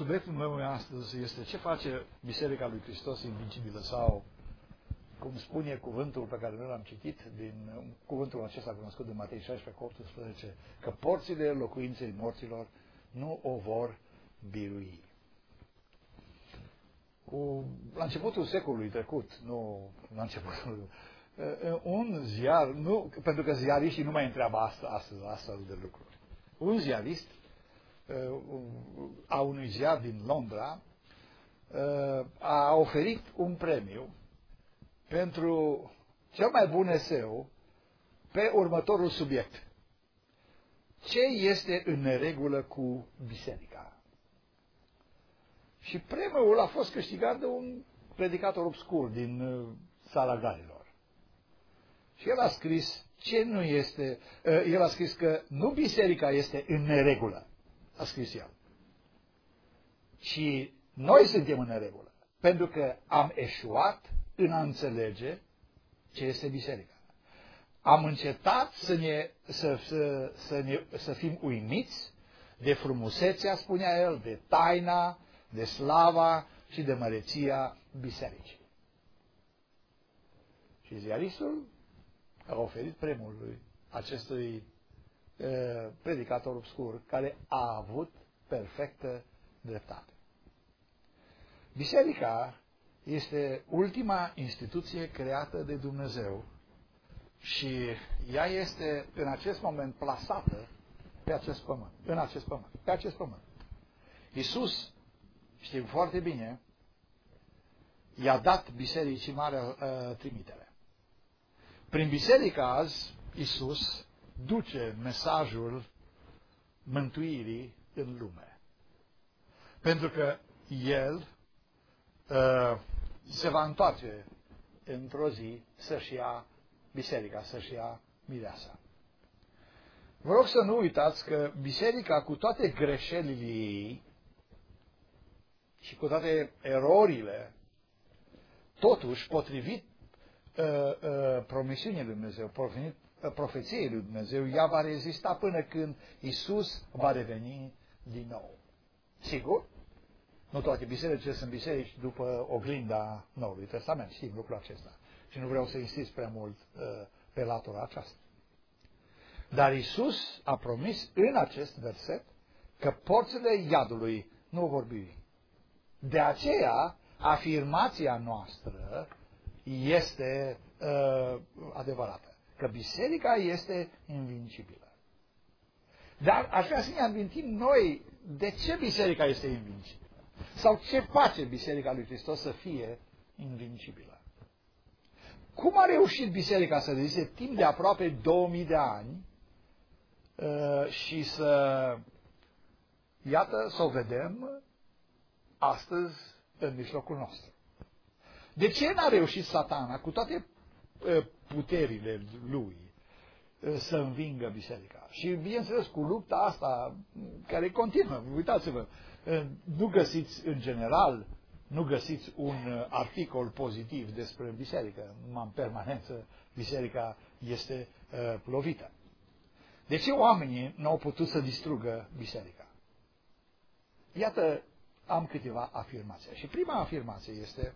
Subiectul meu astăzi este ce face Biserica lui Hristos invincibilă sau, cum spune cuvântul pe care noi l-am citit, din cuvântul acesta cunoscut de Matei 16:18, că porțile locuinței morților nu o vor birui. La începutul secolului trecut, nu la începutul, un ziar, pentru că ziariștii nu mai întreabă astfel de lucruri. Un ziarist a unui ziar din Londra a oferit un premiu pentru cel mai bun eseu pe următorul subiect. Ce este în neregulă cu biserica? Și premiul a fost câștigat de un predicator obscur din Țara Galilor. Și el a scris ce nu este, el a scris că nu biserica este în neregulă, a scris el. Și noi suntem în neregulă, pentru că am eșuat în a înțelege ce este biserica. Am încetat să fim uimiți de frumusețea, spunea el, de taina, de slava și de măreția bisericii. Și ziaristul a oferit premiul lui acestui predicator obscur, care a avut perfectă dreptate. Biserica este ultima instituție creată de Dumnezeu și ea este în acest moment plasată pe acest pământ, pe acest pământ. Iisus, știm foarte bine, i-a dat bisericii mare trimitere. Prin biserică azi, Iisus duce mesajul mântuirii în lume. Pentru că El se va întoarce într-o zi să-și ia biserica, să-și ia mireasa. Vă rog să nu uitați că biserica, cu toate greșelile ei și cu toate erorile, totuși, potrivit promisiunii lui Dumnezeu, potrivit profeției lui Dumnezeu, ea va rezista până când Iisus va reveni din nou. Sigur, nu toate bisericile sunt biserici după oglinda Noului Testament, știm lucrul acesta. Și nu vreau să insist prea mult pe latura aceasta. Dar Iisus a promis în acest verset că porțile iadului nu vor birui. De aceea, afirmația noastră este adevărată, că biserica este invincibilă. Dar aș vrea să ne amintim noi de ce biserica este invincibilă. Sau ce face biserica lui Hristos să fie invincibilă. Cum a reușit biserica să reziste timp de aproape 2000 de ani și iată, să o vedem astăzi în mijlocul nostru. De ce n-a reușit Satana, cu toate puterile lui, să învingă biserica? Și, bineînțeles, cu lupta asta, care continuă, uitați-vă, nu găsiți, în general, nu găsiți un articol pozitiv despre biserică. Numai în permanență, biserica este lovită. De ce oamenii nu au putut să distrugă biserica? Iată, am câteva afirmații. Și prima afirmație este: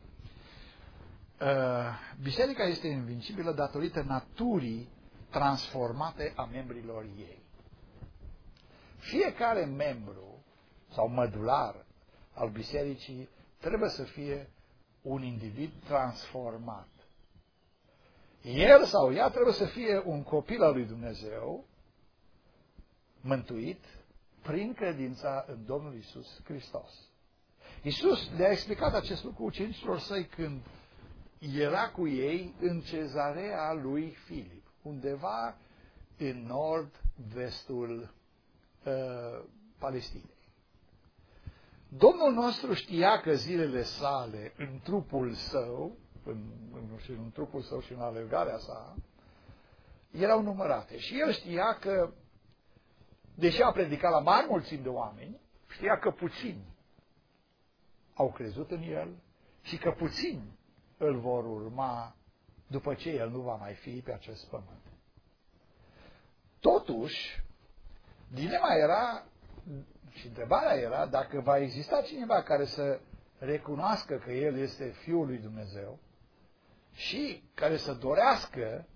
biserica este invincibilă datorită naturii transformate a membrilor ei. Fiecare membru sau mădular al bisericii trebuie să fie un individ transformat. El sau ea trebuie să fie un copil al lui Dumnezeu, mântuit prin credința în Domnul Iisus Hristos. Iisus le-a explicat acest lucru ucenicilor săi când era cu ei în Cezarea lui Filip, undeva în nord-vestul Palestinei. Domnul nostru știa că zilele sale în trupul său, în trupul său și în alergarea sa, erau numărate. Și el știa că, deși a predicat la mari mulțimi de oameni, știa că puțini au crezut în el și că puțini îl vor urma după ce el nu va mai fi pe acest pământ. Totuși, dilema era Și întrebarea era dacă va exista cineva care să recunoască că El este Fiul lui Dumnezeu și care să dorească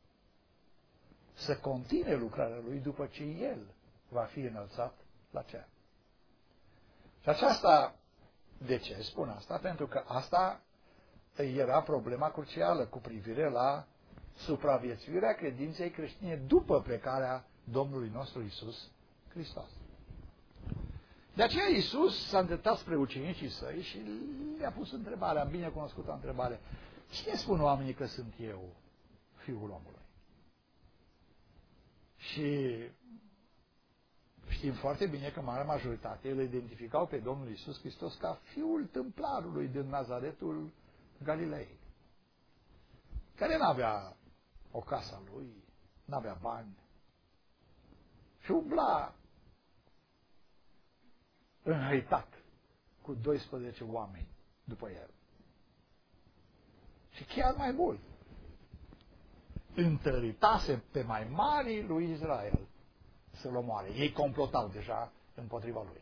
să continue lucrarea Lui după ce El va fi înălțat la cer. Și aceasta, de ce spun asta? Pentru că asta era problema crucială cu privire la supraviețuirea credinței creștine după plecarea Domnului nostru Iisus Hristos. De aceea Iisus s-a îndreptat spre ucenicii săi și le-a pus întrebarea, bine cunoscută întrebare: cine spun oamenii că sunt eu, Fiul omului? Și știm foarte bine că marea majoritate îl identificau pe Domnul Iisus Hristos ca fiul tâmplarului din Nazaretul Galilei, care n-avea o casă a lui, n-avea bani și umbla înhăitat cu 12 oameni după el. Și chiar mai mult, întăritase pe mai marii lui Israel să-l omoare. Ei complotau deja împotriva lui.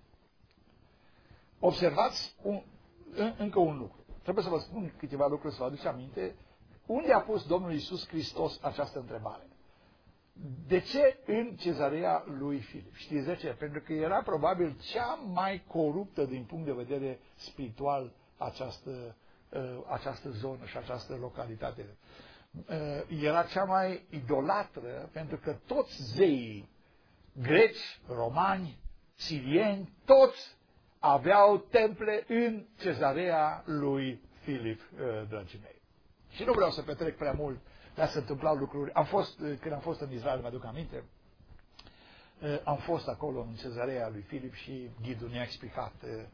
Observați încă un lucru. Trebuie să vă spun câteva lucruri, să vă aduceți aminte. Unde a pus Domnul Iisus Hristos această întrebare? De ce în cezarea lui Filip? Știți de ce? Pentru că era probabil cea mai coruptă din punct de vedere spiritual această zonă și această localitate. Era cea mai idolatră, pentru că toți zeii greci, romani, sirieni, toți aveau temple în cezarea lui Filip, dragii mei. Și nu vreau să petrec prea mult, dar se întâmplau lucruri. Când am fost în Israel, mă aduc aminte, am fost acolo în cezarea lui Filip și ghidul ne-a explicat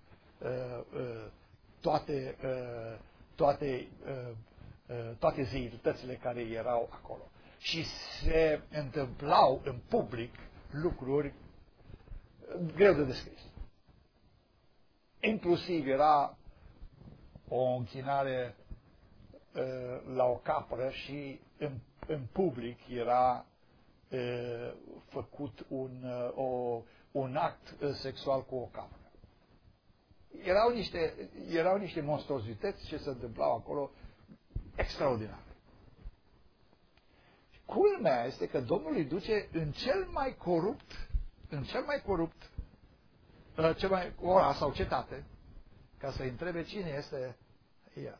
toate zeitățile care erau acolo. Și se întâmplau în public lucruri greu de descris. Inclusiv era o închinare la o capră și în public era făcut un act sexual cu o capră. Erau niște monstruozități ce se întâmplau acolo extraordinar. Culmea este că Domnul îi duce în cel mai corupt oraș sau cetate, ca să-i întrebe cine este el.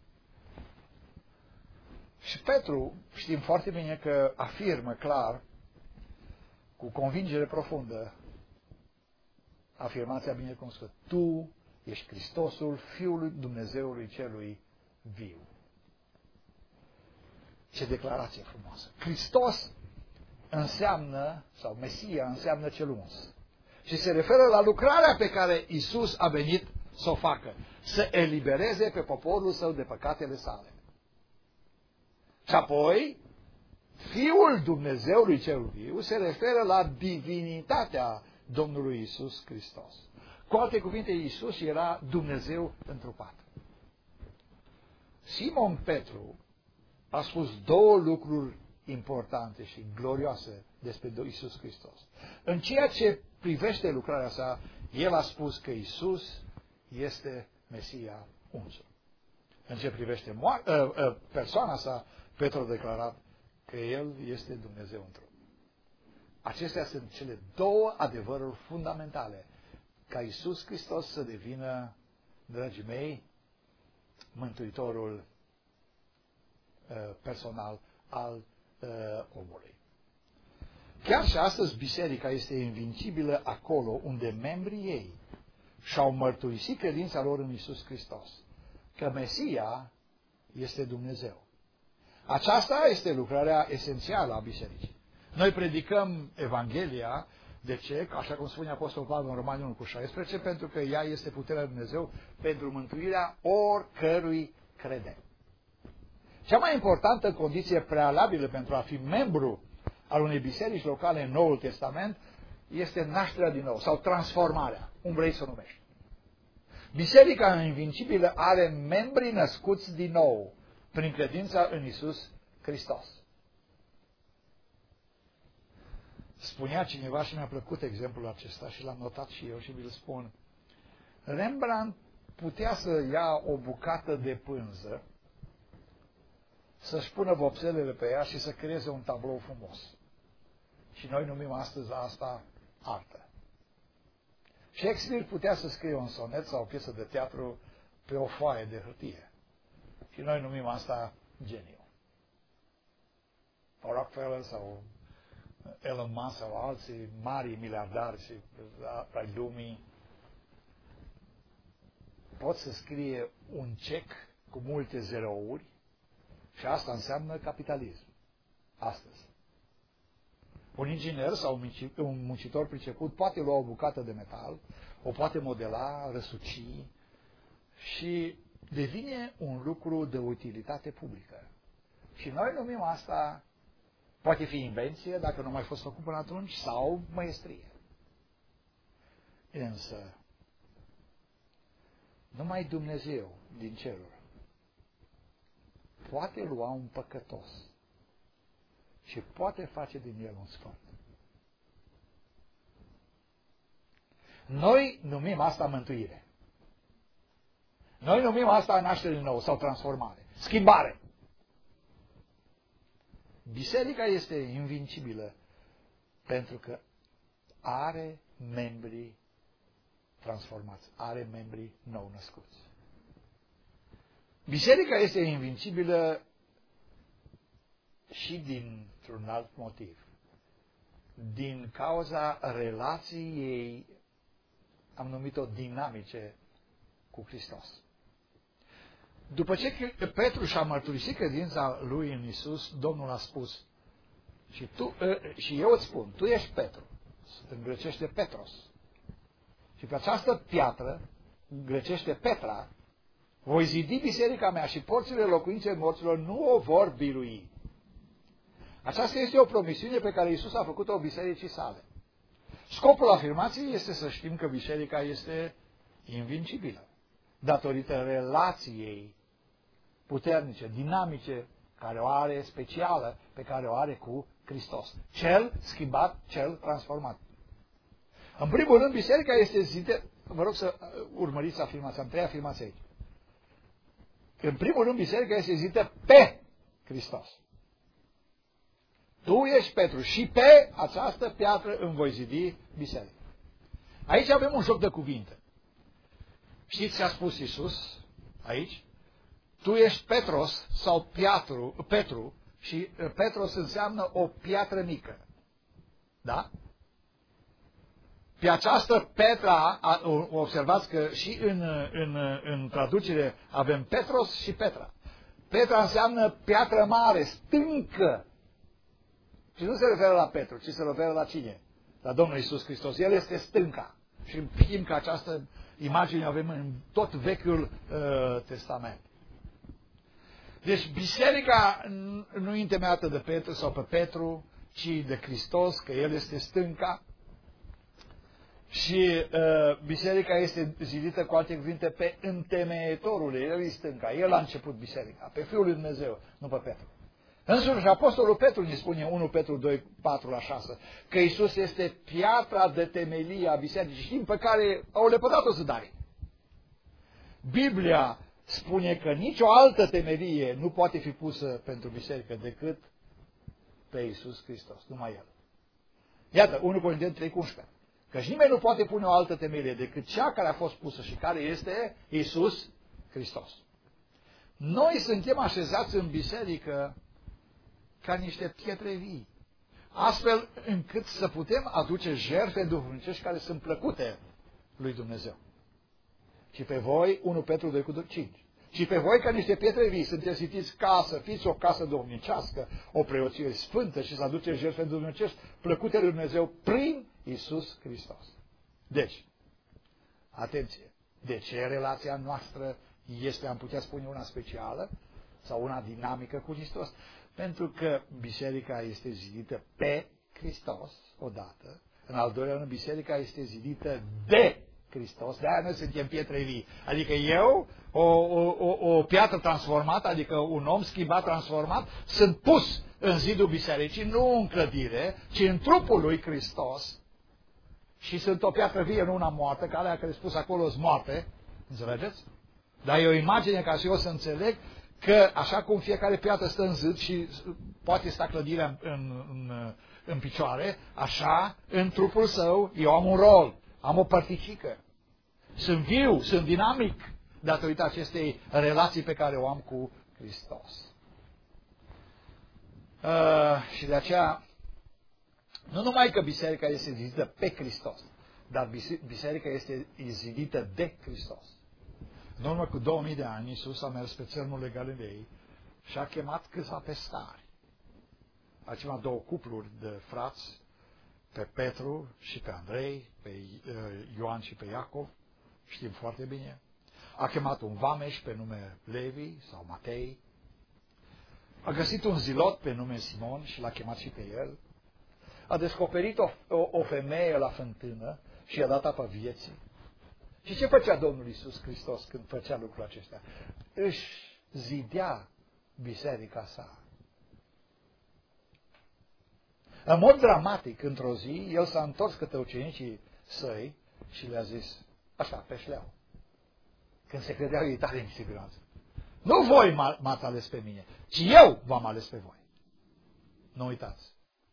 Și Petru, știm foarte bine că afirmă clar, cu convingere profundă, afirmația binecunoscută: tu ești Hristosul, Fiul Dumnezeului celui viu. Ce declarație frumoasă! Hristos înseamnă, sau Mesia înseamnă cel uns. Și se referă la lucrarea pe care Iisus a venit să o facă, să elibereze pe poporul său de păcatele sale. Și apoi, Fiul Dumnezeului cel viu se referă la divinitatea Domnului Iisus Hristos. Cu alte cuvinte, Iisus era Dumnezeu întrupat. Simon Petru a spus două lucruri importante și glorioase despre Iisus Hristos. În ceea ce privește lucrarea sa, el a spus că Iisus este Mesia unsul. În ce privește persoana sa, Petru a declarat că El este Dumnezeu în trup. Acestea sunt cele două adevăruri fundamentale ca Iisus Hristos să devină, dragii mei, Mântuitorul personal al omului. Chiar și astăzi biserica este invincibilă acolo unde membrii ei și-au mărturisit credința lor în Iisus Hristos, că Mesia este Dumnezeu. Aceasta este lucrarea esențială a bisericii. Noi predicăm Evanghelia, de ce? Așa cum spune Apostolul Pavel în Romani 1:16, pentru că ea este puterea lui Dumnezeu pentru mântuirea oricărui crede. Cea mai importantă condiție prealabilă pentru a fi membru al unei biserici locale în Noul Testament este nașterea din nou sau transformarea, cum vrei să o numești. Biserica invincibilă are membri născuți din nou prin credința în Iisus Hristos. Spunea cineva și mi-a plăcut exemplul acesta și l-am notat și eu și vi-l spun. Rembrandt putea să ia o bucată de pânză, să-și pună vopselele pe ea și să creeze un tablou frumos. Și noi numim astăzi asta artă. Shakespeare putea să scrie un sonet sau o piesă de teatru pe o foaie de hârtie. Și noi numim asta geniu. Rockefeller sau Elon Musk sau alții mari miliardari și ai lumii pot să scrie un cec cu multe zerouri și asta înseamnă capitalism. Astăzi. Un inginer sau un muncitor priceput poate lua o bucată de metal, o poate modela, răsuci și devine un lucru de utilitate publică. Și noi numim asta, poate fi invenție, dacă nu mai fost făcut până atunci, sau măiestrie. Însă, numai Dumnezeu din ceruri poate lua un păcătos și poate face din el un sfânt. Noi numim asta mântuire. Noi numim asta naștere din nou sau transformare, schimbare. Biserica este invincibilă pentru că are membri transformați, are membri nou născuți. Biserica este invincibilă și dintr-un alt motiv. Din cauza relației ei, am numit-o dinamice, cu Hristos. După ce Petru și-a mărturisit credința lui în Isus, Domnul a spus, și eu îți spun, tu ești Petru, în grecește Petros. Și pe această piatră, în grecește Petra, voi zidi biserica mea și porțile locuinței morților nu o vor birui. Aceasta este o promisiune pe care Iisus a făcut-o bisericii sale. Scopul afirmației este să știm că biserica este invincibilă, datorită relației puternice, dinamice, care o are specială, pe care o are cu Hristos. Cel schimbat, cel transformat. În primul rând, biserica este zidită, vă rog să urmăriți afirmația, am trei afirmații aici. În primul rând, biserica este zidită pe Hristos. Tu ești Petru și pe această piatră îmi voi zidi biserica. Aici avem un joc de cuvinte. Știți ce a spus Iisus aici? Tu ești Petros sau Petru și Petros înseamnă o piatră mică. Da? Pe această Petra, observați că și în traducere avem Petros și Petra. Petra înseamnă piatră mare, stâncă. Și nu se referă la Petru, ci se referă la cine? La Domnul Iisus Hristos. El este stânca. Și știm că această imagine avem în tot Vechiul Testament. Deci biserica nu e întemeiată de Petru sau pe Petru, ci de Hristos, că El este stânca. Și biserica este zidită, cu alte cuvinte, pe întemeietorul. El e stânca. El a început biserica. Pe Fiul lui Dumnezeu, nu pe Petru. Însuși Apostolul Petru ne spune 1 Petru 2, 4 la 6, că Iisus este piatra de temelie a bisericii, știm, pe care au lepădat-o zădarii. Biblia spune că nicio altă temelie nu poate fi pusă pentru biserică decât pe Iisus Hristos, numai El. Iată, 1 Corinteni 3, 11. Că nimeni nu poate pune o altă temelie decât cea care a fost pusă și care este Iisus Hristos. Noi suntem așezați în biserică ca niște pietre vii, astfel încât să putem aduce jertfe duhovnicești care sunt plăcute lui Dumnezeu. Și pe voi, 1 Petru 2,5. Și pe voi, ca niște pietre vii, sunteți zidiți ca să fiți o casă duhovnicească, o preoție sfântă și să aduceți jertfe duhovnicești plăcute lui Dumnezeu prin Iisus Hristos. Deci, atenție, de ce relația noastră este, am putea spune, una specială sau una dinamică cu Hristos? Pentru că biserica este zidită pe Hristos, odată. În al doilea rând, biserica este zidită de Hristos, de-aia noi suntem pietre vii. Adică eu, o piatră transformată, adică un om schimbat, transformat, sunt pus în zidul bisericii, nu în clădire, ci în trupul lui Hristos. Și sunt o piatră vie, nu una moartă, că alea care spus acolo sunt moarte. Înțelegeți? Dar e o imagine ca și eu să înțeleg că așa cum fiecare piatră stă în zid și poate sta clădirea în picioare, așa, în trupul său, eu am un rol, am o părticică. Sunt viu, sunt dinamic, datorită acestei relații pe care o am cu Hristos. Și de aceea, nu numai că biserica este zidită pe Hristos, dar biserica este zidită de Hristos. În urmă cu 2000 de ani, Iisus a mers pe țărmurile Galilei și a chemat câțiva pescari. A chemat două cupluri de frați, pe Petru și pe Andrei, pe Ioan și pe Iacov, știm foarte bine. A chemat un vameș pe nume Levi sau Matei. A găsit un zilot pe nume Simon și l-a chemat și pe el. A descoperit o femeie la fântână și i-a dat apă vieții. Și ce făcea Domnul Iisus Hristos când făcea lucrul acesta? Își zidea biserica sa. În mod dramatic, într-o zi, el s-a întors către ucenicii săi și le-a zis, așa, pe șleau, când se credeau ei tare în siguranță. Nu voi m-ați ales pe mine, ci eu v-am ales pe voi. Nu uitați.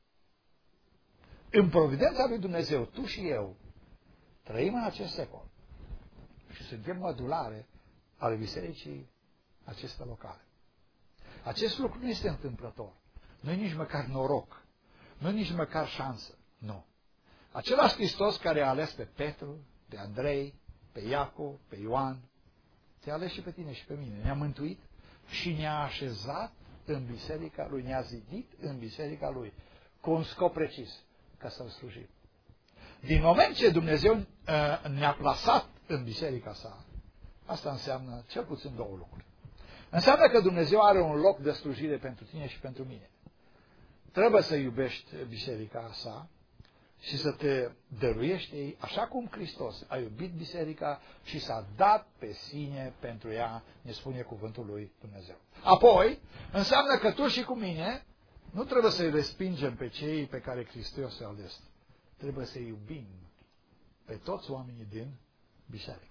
În providența lui Dumnezeu, tu și eu trăim în acest secol și suntem mădulare ale bisericii acestea locale. Acest lucru nu este întâmplător. Nu e nici măcar noroc. Nu e nici măcar șansă. Nu. Același Hristos care a ales pe Petru, pe Andrei, pe Iacov, pe Ioan, te-a ales și pe tine și pe mine. Ne-a mântuit și ne-a așezat în biserica lui, ne-a zidit în biserica lui, cu un scop precis, ca să-L slujim. Din moment ce Dumnezeu ne-a plasat în biserica sa, asta înseamnă cel puțin două lucruri. Înseamnă că Dumnezeu are un loc de slujire pentru tine și pentru mine. Trebuie să iubești biserica sa și să te dăruiești ei, așa cum Hristos a iubit biserica și s-a dat pe sine pentru ea, ne spune cuvântul lui Dumnezeu. Apoi, înseamnă că tu și cu mine nu trebuie să-i respingem pe cei pe care Hristos i-a ales. Trebuie să-i iubim pe toți oamenii din biserică.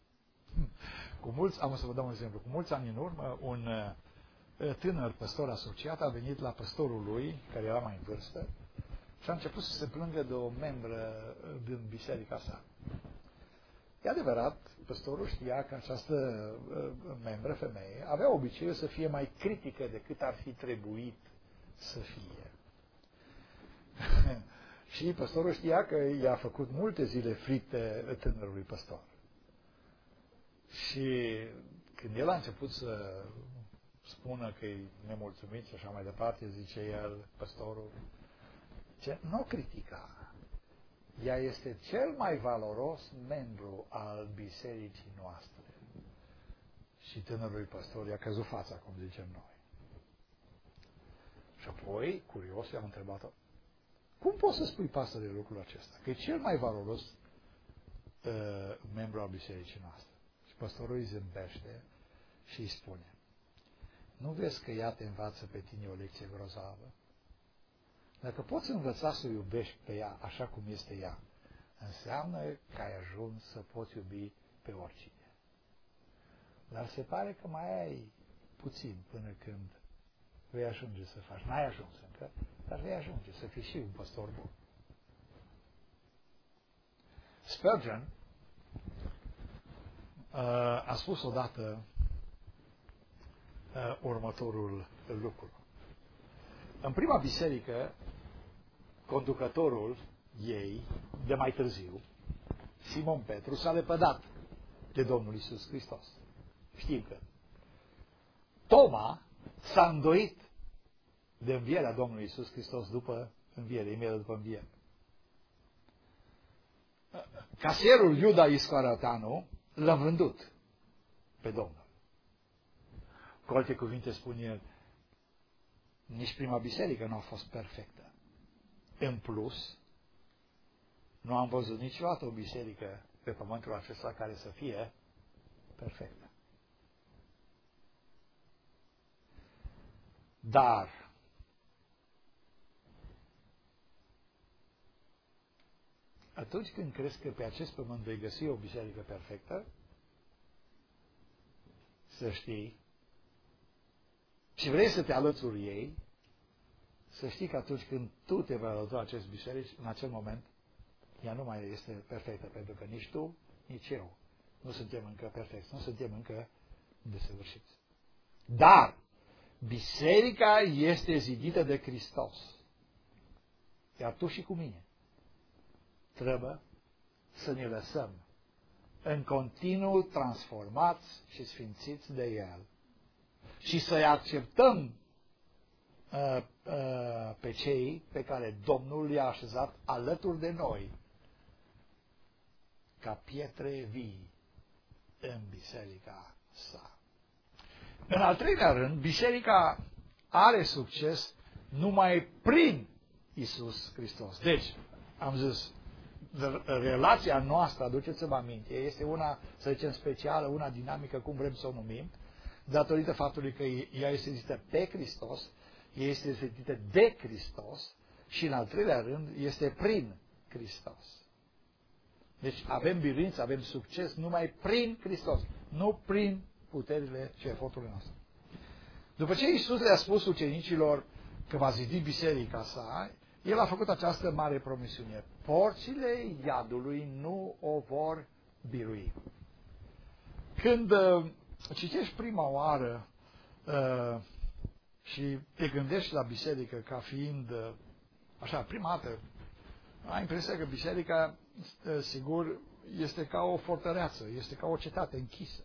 Am să vă dau un exemplu. Cu mulți ani în urmă, un tânăr păstor asociat a venit la păstorul lui, care era mai în vârstă, și a început să se plângă de o membră din biserica sa. E adevărat, păstorul știa că această membră, femeie, avea obiceiul să fie mai critică decât ar fi trebuit să fie. Și păstorul știa că i-a făcut multe zile fripte tânărului păstor. Și când el a început să spună că e nemulțumit și așa mai departe, zice el, păstorul, nu critica. Ea este cel mai valoros membru al bisericii noastre. Și tânărului păstor i-a căzut fața, cum zicem noi. Și apoi, curios, i-am întrebat-o, cum poți să spui, pastore, lucrul acesta? Că e cel mai valoros membru al bisericii noastre. Și păstorul îi zâmbește și îi spune, nu vezi că ea te învață pe tine o lecție grozavă? Dacă poți învăța să o iubești pe ea așa cum este ea, înseamnă că ai ajuns să poți iubi pe oricine. Dar se pare că mai ai puțin până când vei ajunge să faci. N-ai ajuns încă, dar vei ajunge să fii și un păstor bun. Spurgeon a spus odată următorul lucru. În prima biserică, conducătorul ei, de mai târziu, Simon Petru, s-a lepădat de Domnul Iisus Hristos. Știm că Toma s-a îndoit de învierea Domnului Iisus Hristos după înviere, imediat după înviere. Casierul Iuda Iscarioteanu l-a vândut pe Domnul. Cu alte cuvinte spune el, nici prima biserică nu a fost perfectă. În plus, nu am văzut niciodată o biserică pe pământul acesta care să fie perfectă. Dar atunci când crezi că pe acest pământ vei găsi o biserică perfectă, să știi, și vrei să te alături ei, să știi că atunci când tu te vei alătura acest biserici, în acel moment, ea nu mai este perfectă, pentru că nici tu, nici eu nu suntem încă perfecți, nu suntem încă desăvârșiți. Dar biserica este zidită de Hristos. Iar tu și cu mine trebuie să ne lăsăm în continuu transformați și sfințiți de El și să-i acceptăm pe cei pe care Domnul i-a așezat alături de noi ca pietre vii în biserica sa. În al treilea rând, biserica are succes numai prin Iisus Hristos. Deci, am zis, relația noastră, aduceți-vă aminte, este una, să zicem, specială, una dinamică, cum vrem să o numim, datorită faptului că ea este zidită pe Hristos, ea este zidită de Hristos și, în al treilea rând, este prin Hristos. Deci avem biruință, avem succes numai prin Hristos, nu prin puterile și eforturile noastre. După ce Iisus le-a spus ucenicilor că va zidi biserica sa, El a făcut această mare promisiune. Porțile iadului nu o vor birui. Când citești prima oară și te gândești la biserică ca fiind, așa, prima dată, ai impresia că biserica, sigur, este ca o fortăreață, este ca o cetate închisă.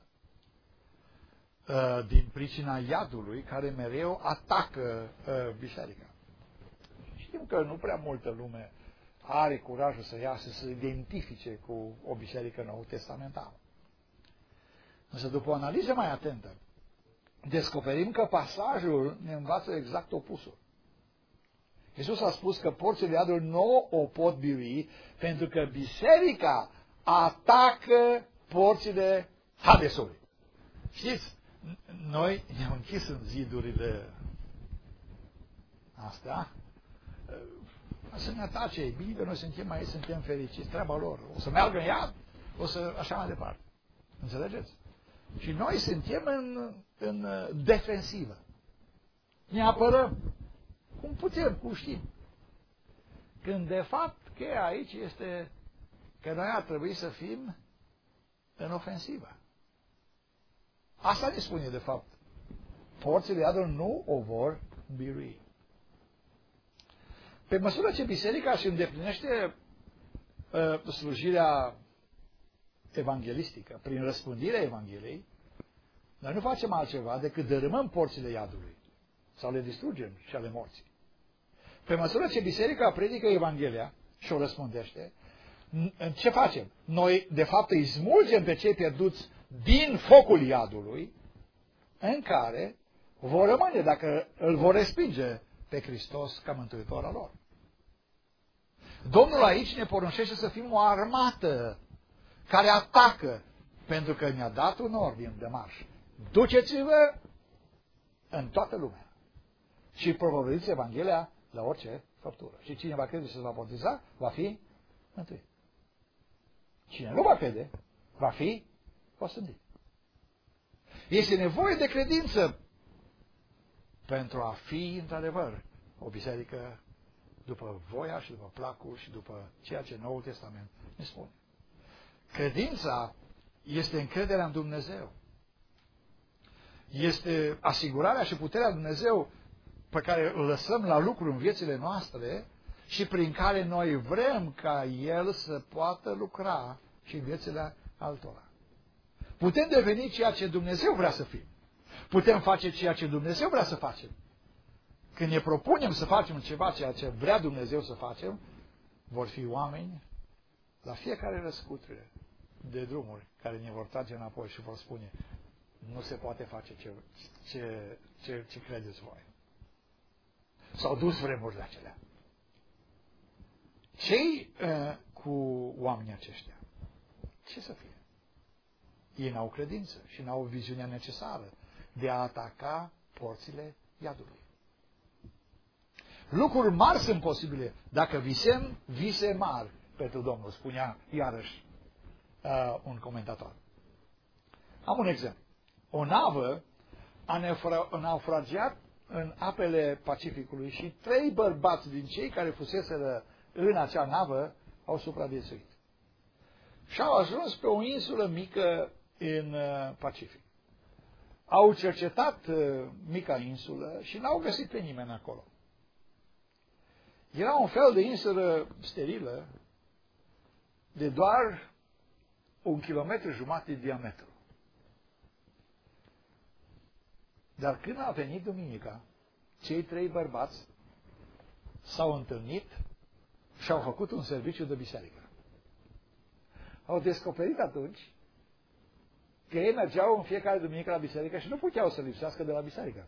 Din pricina iadului care mereu atacă biserica. Știm că nu prea multă lume are curajul să iasă să se identifice cu o biserică nou-testamentală. Însă după o analiză mai atentă, descoperim că pasajul ne învață exact opusul. Iisus a spus că porțile iadului nu o pot birui pentru că biserica atacă porțile Hadesului. Știți, noi ne-am închis în zidurile astea, să ne atace, e bine că noi suntem aici, suntem fericiți, treaba lor, o să meargă în iad, o să, așa mai departe. Înțelegeți? Și noi suntem în defensivă. Ne apărăm. Cum putem, cum știm. Când de fapt cheia aici este că noi ar trebui să fim în ofensivă. Asta ne spune de fapt. Porțile iadului nu o vor birui. Pe măsură ce biserica își îndeplinește slujirea evanghelistică, prin răspândirea Evangheliei, noi nu facem altceva decât dărâmăm porțile iadului sau le distrugem și ale morții. Pe măsură ce biserica predică Evanghelia și o răspândește, ce facem? Noi, de fapt, îi smulgem pe cei pierduți din focul iadului, în care vor rămâne dacă îl vor respinge pe Hristos ca mântuitor al lor. Domnul aici ne poruncește să fim o armată care atacă, pentru că ne-a dat un ordin de marș. Duceți-vă în toată lumea și propovăduiți Evanghelia la orice făptură. Și cine va crede și se va boteza, va fi mântuit. Cine nu va crede, va fi osândit. Este nevoie de credință pentru a fi, într-adevăr, o biserică după voia și după placul și după ceea ce Noul Testament ne spune. Credința este încrederea în Dumnezeu. Este asigurarea și puterea lui Dumnezeu pe care îl lăsăm la lucru în viețile noastre și prin care noi vrem ca El să poată lucra și în viețile altora. Putem deveni ceea ce Dumnezeu vrea să fim. Putem face ceea ce Dumnezeu vrea să facem. Când ne propunem să facem ceva ceea ce vrea Dumnezeu să facem, vor fi oameni la fiecare răscutere de drumuri care ne vor trage înapoi și vor spune: nu se poate face ce credeți voi. S-au dus vremurile acelea. Ce-i cu oamenii aceștia? Ce să fie? Ei n-au credință și n-au viziunea necesară de a ataca porțile iadului. Lucruri mari sunt posibile dacă visem vise mari pentru Domnul, spunea iarăși un comentator. Am un exemplu. O navă a naufragiat în apele Pacificului și 3 bărbați din cei care fuseseră în acea navă au supraviețuit. Și au ajuns pe o insulă mică în Pacific. Au cercetat mica insulă și n-au găsit pe nimeni acolo. Era un fel de insulă sterilă de doar 1,5 km de diametru. Dar când a venit duminica, cei 3 bărbați s-au întâlnit și au făcut un serviciu de biserică. Au descoperit atunci că ei mergeau în fiecare duminică la biserică și nu puteau să lipsească de la biserică.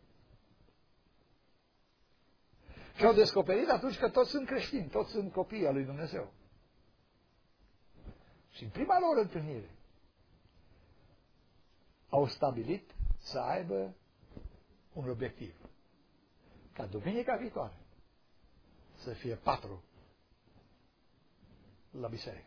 Și au descoperit atunci că toți sunt creștini, toți sunt copii al lui Dumnezeu. Și în prima lor întâlnire au stabilit să aibă un obiectiv. Ca duminica viitoare să fie 4 la biserică.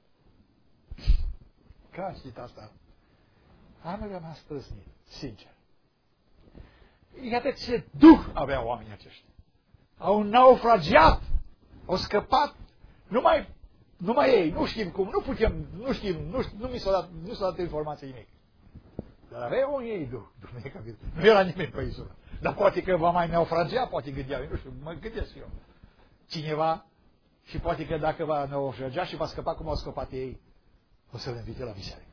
Când am citit asta, anul m-a străznit, sincer. Iată ce duh aveau oamenii aceștia. Au naufragiat, au scăpat, numai ei, nu știm cum, nu mi s-a dat informație nimic. Dar aveau ei duh, duminica viitoare. Nu era nimeni pe insulă. Dar poate că va mai naufragia, poate gândeau, nu știu, mă gândesc eu. Cineva, și poate că dacă va naufragia și va scăpa cum au scăpat ei, o să-l invite la biserică.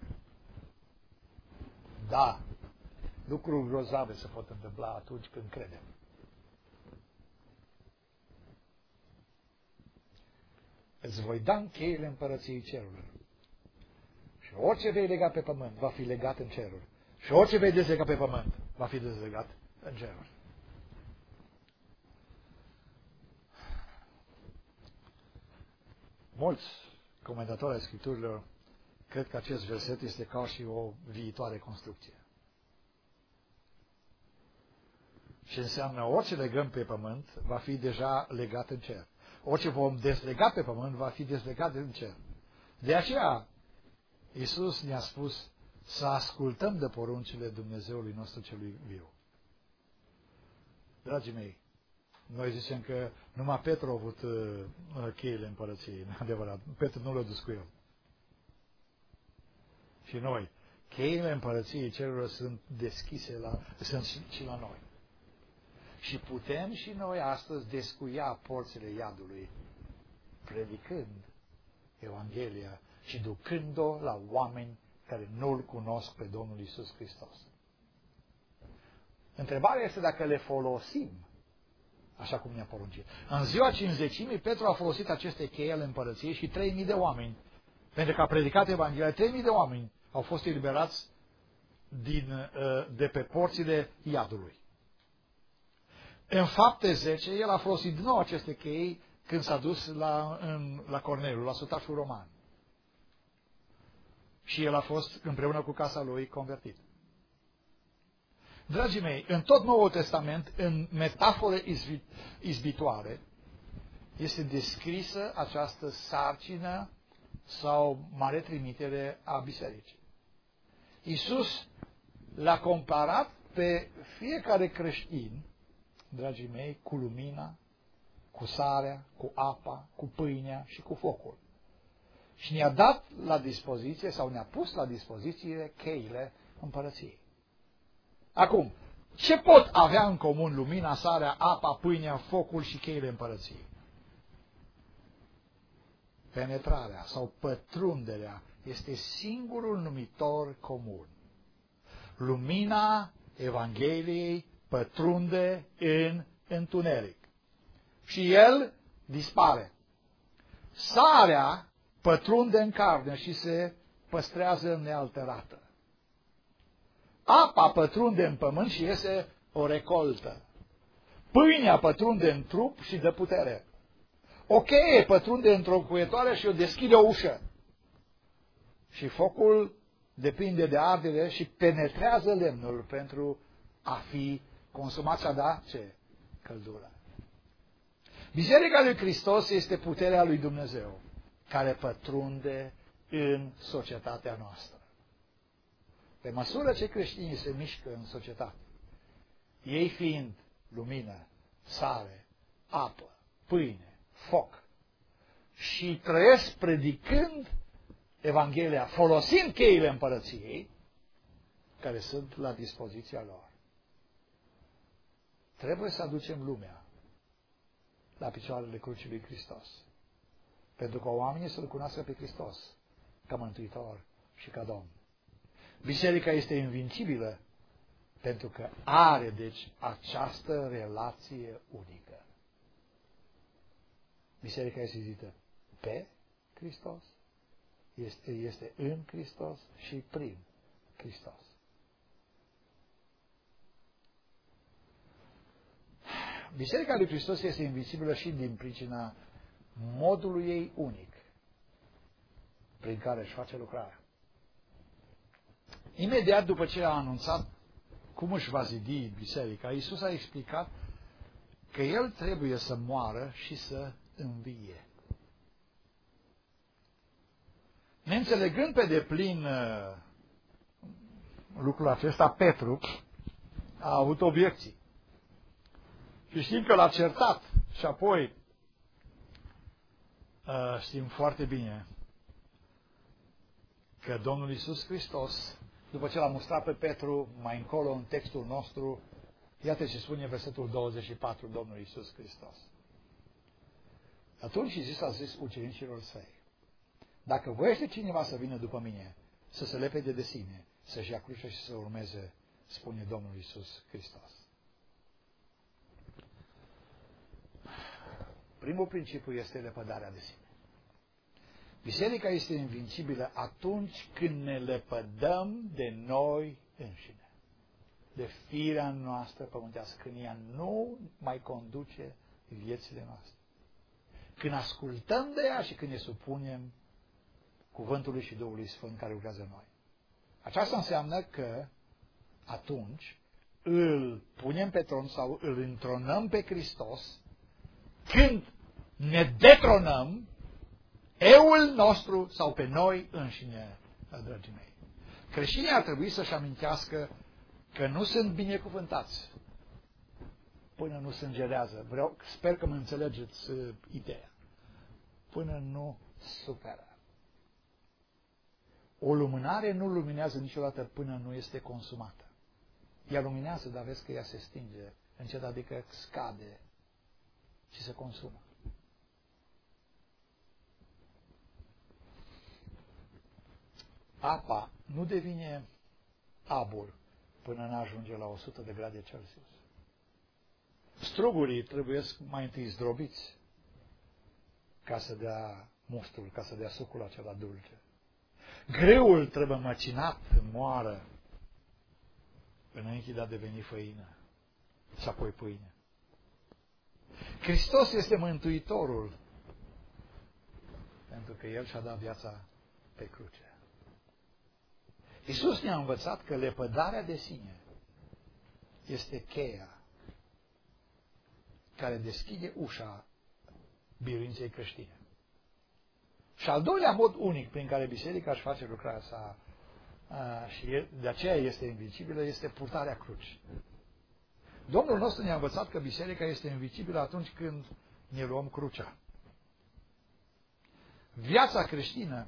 Da, lucruri grozave se pot întâmpla atunci când credem. Îți voi da cheile împărăției cerurilor. Și orice vei lega pe pământ va fi legat în ceruri. Și orice vei dezlega pe pământ va fi dezlegat în ceruri. Mulți comentatori ai Scripturilor cred că acest verset este ca și o viitoare construcție. Și înseamnă orice legăm pe pământ va fi deja legat în cer. Orice vom dezlega pe pământ va fi dezlegat în cer. De aceea Iisus ne-a spus să ascultăm de poruncile Dumnezeului nostru celui viu. Dragii mei, noi zicem că numai Petru a avut cheile împărăției, adevărat. Petru nu l-a dus cu el. Și noi, cheile împărăției cerurilor sunt deschise sunt și la noi. Și putem și noi astăzi descuia porțile iadului, predicând Evanghelia și ducând-o la oameni care nu-L cunosc pe Domnul Iisus Hristos. Întrebarea este dacă le folosim așa cum ne-a poruncit. În ziua Cincizecimii, Petru a folosit aceste chei ale împărăției și 3.000 de oameni, pentru că a predicat Evanghelia, 3.000 de oameni au fost eliberați de pe porțile iadului. În Fapte 10, el a folosit din nou aceste chei când s-a dus la Corneliu, la sutașul roman. Și el a fost împreună cu casa lui convertit. Dragii mei, în tot Noul Testament, în metafore izbitoare, este descrisă această sarcină sau mare trimitere a bisericii. Iisus l-a comparat pe fiecare creștin, dragii mei, cu lumina, cu sarea, cu apa, cu pâinea și cu focul. Și ne-a dat la dispoziție sau ne-a pus la dispoziție cheile împărăției. Acum, ce pot avea în comun lumina, sarea, apa, pâinea, focul și cheile împărăției? Penetrarea sau pătrunderea este singurul numitor comun. Lumina Evangheliei pătrunde în întuneric și el dispare. Sarea pătrunde în carne și se păstrează nealterată. Apa pătrunde în pământ și iese o recoltă. Pâinea pătrunde în trup și dă putere. O cheie pătrunde într-o încuietoare și o deschide o ușă. Și focul depinde de ardere și penetrează lemnul pentru a fi consumat și a da ce? Căldură. Biserica lui Hristos este puterea lui Dumnezeu care pătrunde în societatea noastră. Pe măsură ce creștinii se mișcă în societate, ei fiind lumină, sare, apă, pâine, foc, și trăiesc predicând Evanghelia, folosind cheile împărăției care sunt la dispoziția lor. Trebuie să aducem lumea la picioarele crucii lui Hristos, pentru că oamenii să-L cunoască pe Hristos ca Mântuitor și ca Domn. Biserica este invincibilă pentru că are, deci, această relație unică. Biserica este zidită pe Hristos, este în Hristos și prin Hristos. Biserica lui Hristos este invincibilă și din pricina modului ei unic prin care își face lucrarea. Imediat după ce a anunțat cum își va zidi biserica, Iisus a explicat că El trebuie să moară și să învie. Neînțelegând pe deplin lucrul acesta, Petru a avut obiecții. Și știm că l-a certat. Și apoi știm foarte bine că Domnul Iisus Hristos, după ce l-a mustrat pe Petru, mai încolo în textul nostru, iată ce spune versetul 24, Domnul Iisus Hristos. Atunci Iisus a zis ucenicilor săi: dacă voiește cineva să vină după mine, să se lepede de sine, să-și ia crucea și să urmeze, spune Domnul Iisus Hristos. Primul principiu este lepădarea de sine. Biserica este invincibilă atunci când ne lepădăm de noi înșine, de firea noastră pământească, când ea nu mai conduce viețile noastre. Când ascultăm de ea și când ne supunem cuvântului și Duhului Sfânt care lucrează în noi. Aceasta înseamnă că atunci îl punem pe tron sau îl întronăm pe Hristos când ne detronăm eul nostru sau pe noi înșine, dragii mei. Creștinii ar trebui să-și amintească că nu sunt binecuvântați până nu sângerează. Sper că mă înțelegeți ideea. Până nu suferă. O lumânare nu luminează niciodată până nu este consumată. Ea luminează, dar vezi că ea se stinge încet, adică scade și se consumă. Apa nu devine abur până nu ajunge la 100 de grade Celsius. Strugurii trebuie mai întâi zdrobiți ca să dea mustul, ca să dea sucul acela dulce. Greul trebuie măcinat în moară înainte de a deveni făină și apoi pâine. Hristos este Mântuitorul pentru că El și-a dat viața pe cruce. Iisus ne-a învățat că lepădarea de sine este cheia care deschide ușa biruinței creștine. Și al doilea mod unic prin care biserica își face lucrarea sa și de aceea este invincibilă este purtarea crucii. Domnul nostru ne-a învățat că biserica este invincibilă atunci când ne luăm crucea. Viața creștină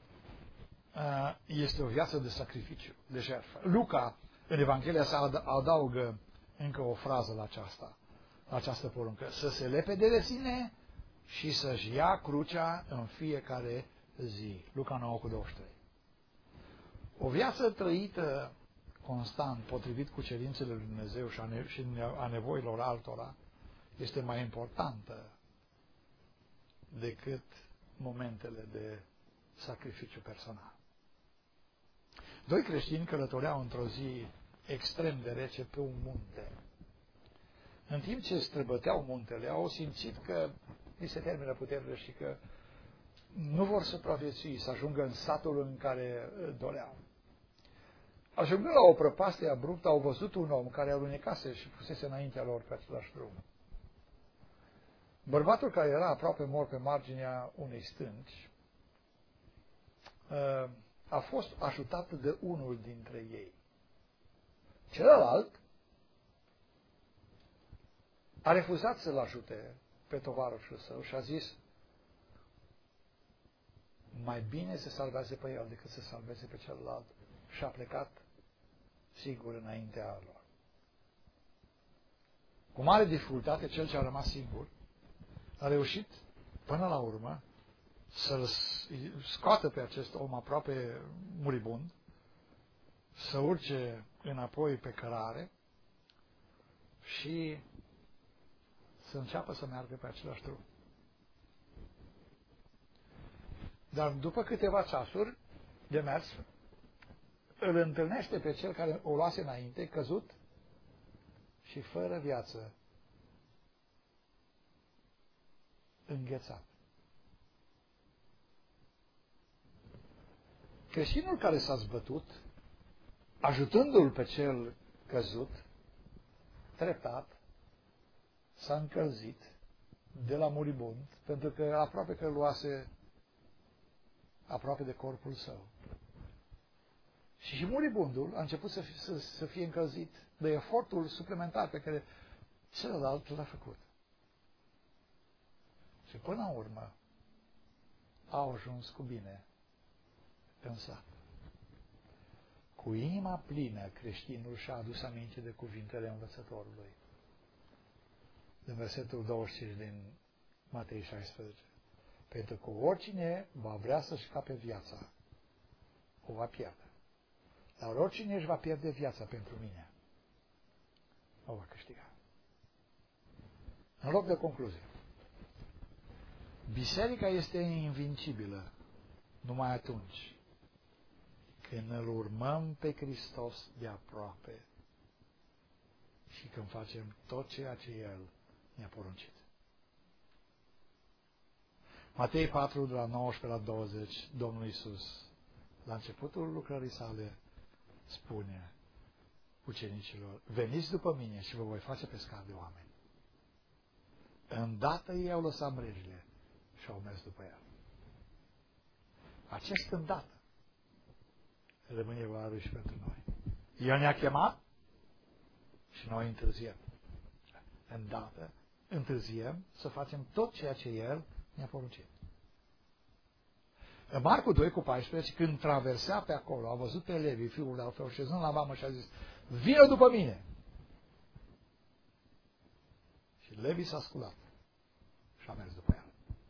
este o viață de sacrificiu, de jertfă. Luca, în Evanghelia sa, adaugă încă o frază la această poruncă. Să se lepede de sine și să-și ia crucea în fiecare zi. Luca 9:23. O viață trăită constant, potrivit cu cerințele lui Dumnezeu și a nevoilor altora, este mai importantă decât momentele de sacrificiu personal. Doi creștini călătoreau într-o zi extrem de rece pe un munte. În timp ce străbăteau muntele, au simțit că li se termină puterile și că nu vor supraviețui, să ajungă în satul în care doreau. Ajungând la o prăpastie abruptă, au văzut un om care alunecase și fusese înaintea lor pe același drum. Bărbatul care era aproape mort pe marginea unei stânci a fost ajutat de unul dintre ei. Celălalt a refuzat să-l ajute pe tovarășul său și a zis: mai bine se salvează pe el decât să salveze pe celălalt. Și a plecat sigur înaintea lor. Cu mare dificultate, cel ce a rămas singur a reușit până la urmă să-l scoată pe acest om aproape muribund, să urce înapoi pe cărare și să înceapă să meargă pe același drum. Dar după câteva ceasuri de mers, îl întâlnește pe cel care o luase înainte, căzut și fără viață, înghețat. Creștinul care s-a zbătut, ajutându-l pe cel căzut, treptat, s-a încălzit de la muribund, pentru că aproape că îl luase aproape de corpul său. Și muribundul a început să fie încălzit de efortul suplimentar pe care celălalt l-a făcut. Și până la urmă au ajuns cu bine în sat. Cu inima plină, creștinul și-a adus aminte de cuvintele învățătorului. Din versetul 25 din Matei 16. Pentru că oricine va vrea să-și scape viața, o va pierde. Dar oricine își va pierde viața pentru mine, o va câștiga. În loc de concluzie, biserica este invincibilă numai atunci când îl urmăm pe Hristos de aproape și când facem tot ceea ce El ne-a poruncit. Matei 4, de la 19 la 20, Domnul Iisus, la începutul lucrării sale, spune ucenicilor: veniți după mine și vă voi face pescari de oameni. Îndată ei au lăsat mrejile și au mers după el. Acest îndată rămâne valabil și pentru noi. El ne-a chemat și noi întârziem. Îndată întârziem să facem tot ceea ce El ne-a poruncit. În Marcu 2 cu 14, când traversea pe acolo, a văzut pe Levi, fiul de Alfeu, șezând la vamă și a zis: vină după mine! Și Levi s-a sculat și a mers după el.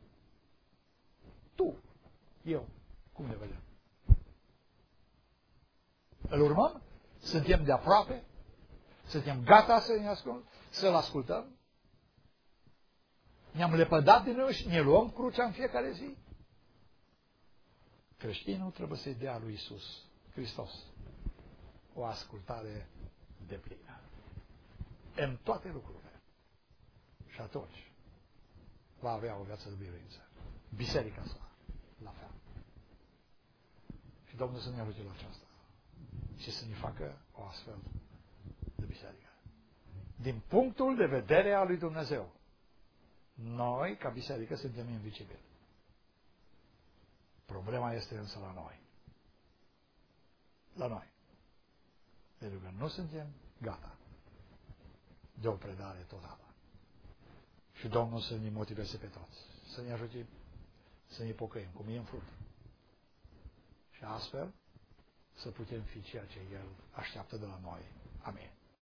Tu, eu, cum ne vedem? Îl urmăm? Suntem de aproape? Suntem gata să-l ascultăm? Ne-am lepădat din noi și ne luăm crucea în fiecare zi? Creștinul trebuie să-i dea lui Iisus Hristos o ascultare deplină în toate lucrurile. Și atunci va avea o viață de biruință. Biserica sa, la fel. Și Domnul să ne ajute la aceasta și să ne facă o astfel de biserică. Din punctul de vedere al lui Dumnezeu, noi, ca biserică, suntem invincibili. Problema este însă la noi. La noi. Pentru că nu suntem gata de o predare totală. Și Domnul să ne motiveze pe toți. Să ne ajute să ne pocăim, cum e în fruct. Și astfel să putem fi ceea ce El așteaptă de la noi. Amin.